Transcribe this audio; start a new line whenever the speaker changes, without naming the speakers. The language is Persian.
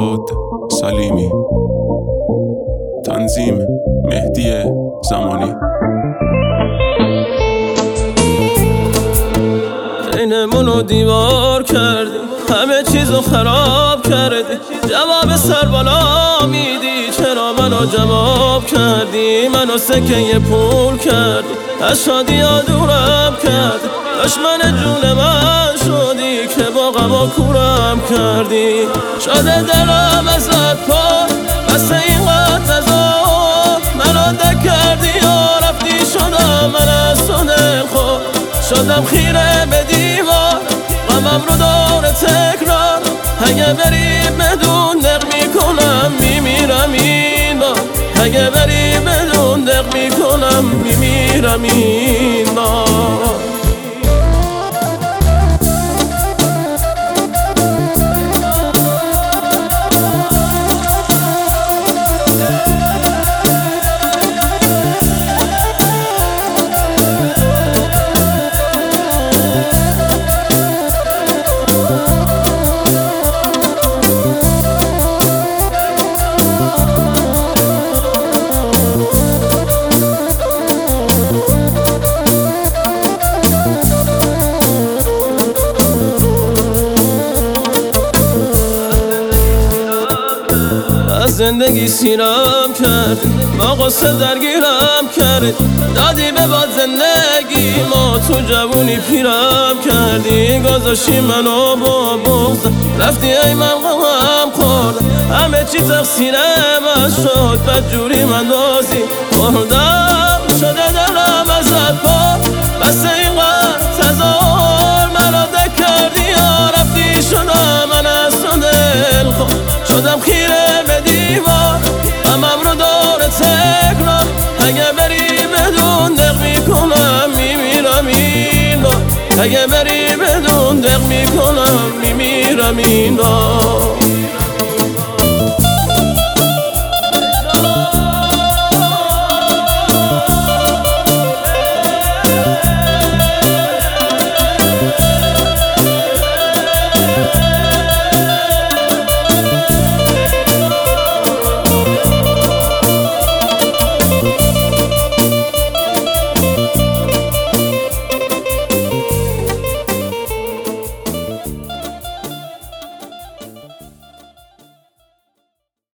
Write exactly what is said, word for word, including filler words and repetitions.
فرهاد سلیمی، تنظیم مهدی زمانی.
بینمونو دیوار کردی، همه چیزو خراب کردی، جواب سر بالا میدی، چرا منو جواب کردی؟ منو سکه پول کردی، از شادی ها دورم کردی، دشمن جون من شدی که با غم و کورم کردی. شده دلم ازت پاک بس اینقدر نزار، منو دک کردی و رفتی، شدم من از تو دلخور، شدم خیره به دیوار، غمم رو داره تکرار. اگه بری بدون دق میکنم میمیرم این بار، اگه بری بدون دق میکنم میمیرم این بار. زندگی سیرم کردی، با قصه درگیرم کردی، دادی به باد زندگی ما، تو جوونی پیرم کردی، گذاشتی منو با بغض، رفتی ای من غمم خورد، همه چی تقصیر من شد، بدجوری من دازی خوردم. شده دلم ازت پاک بس اینقدر تظاهر، منو دک کردی یا رفتی، شدم من از تو دلخور، شدم خیره به دیوار، غمم رو داره تکرار. اگه بری بدون دق میکنم میمیرم این بار، اگه بری بدون دق میکنم میمیرم این بار.